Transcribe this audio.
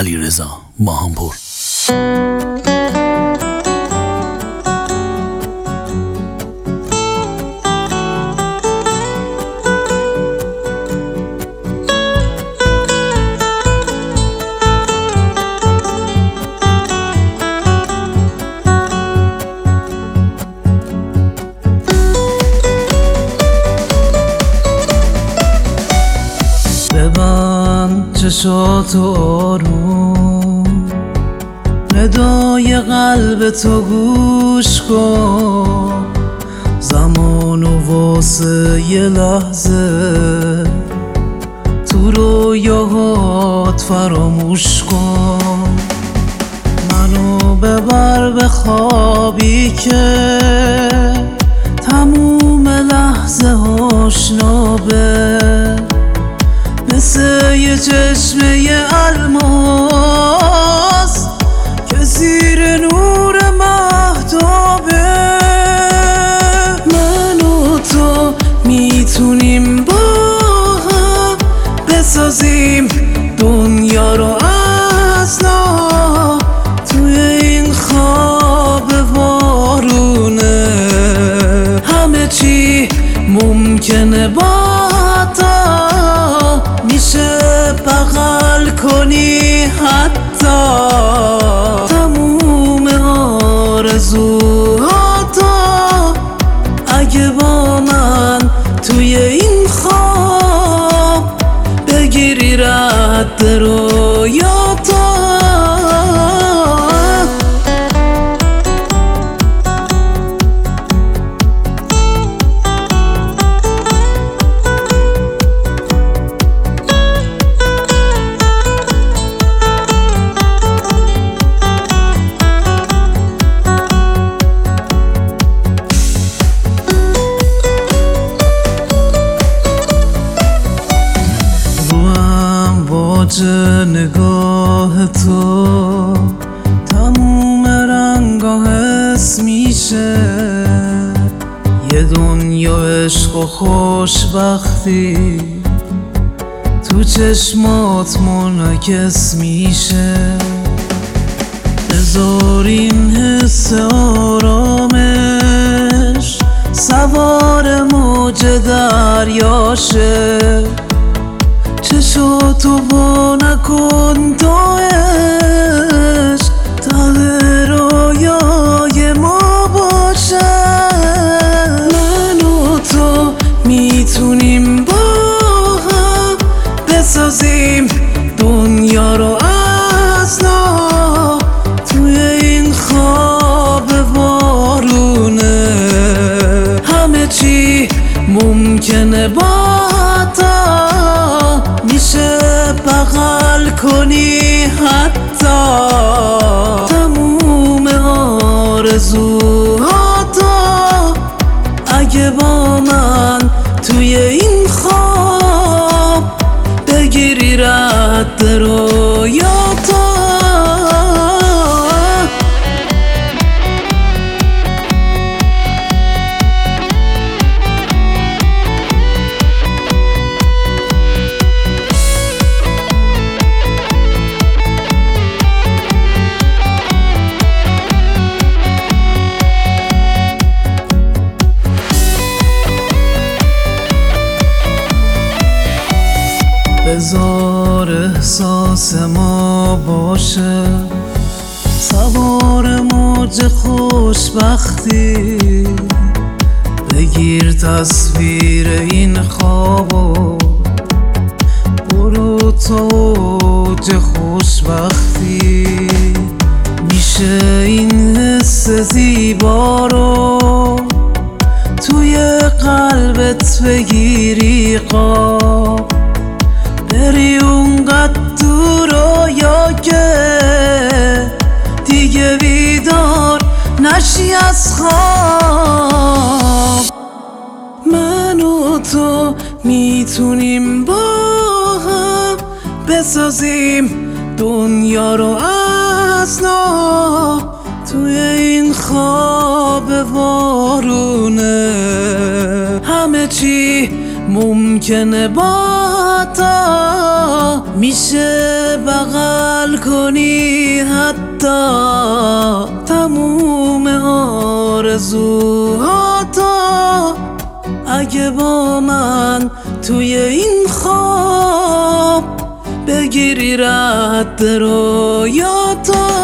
علیرضا ماهانپور. ببند چشاتو آروم، ندای قلب تو گوش کن، زمانو واسه یه لحظه تو رویاهات فراموش کن. منو ببر به خوابی که تموم لحظه هاش نابه، مثل یه چشمه الماس که زیر نور مهتابه. من و تو میتونیم با هم بسازیم دنیا رو از نو، توی این خواب وارونه همه چی ممکنه با میشه بغل کنی حتی تموم آرزوهاتو. اگه با من توی این خواب بگیری رد رویاتو. نگاه تو تموم رنگا حس میشه، یه دنیا عشق و خوشبختی تو چشمات منعکس میشه. بذار این حس آرامش سوار موج دریاشه، چشاتو با نکن تا عشق ته رویای ما باشه. من و تو میتونیم با هم بسازیم دنیا رو از نو، توی این خواب وارونه همه چی ممکنه با میشه بغل کنی حتی تموم آرزوهاتو. اگه با من توی این خواب بگیری رد رویاتو. بذار احساس ما باشه سوار موج خوشبختی، بگیر تصویر این خوابو برو تو اوج خوشبختی. میشه این حس زیبا رو توی قلبت بگیری قاب، بری اونقدر تو رویا که دیگه بیدار نشی از خواب. من و تو میتونیم با هم بسازیم دنیا رو از نو، توی این خواب وارونه همه چی ممکنه با تو میشه بغل کنی حتی تموم آرزوهاتو. اگه با من توی این خواب بگیری رد رویاتو.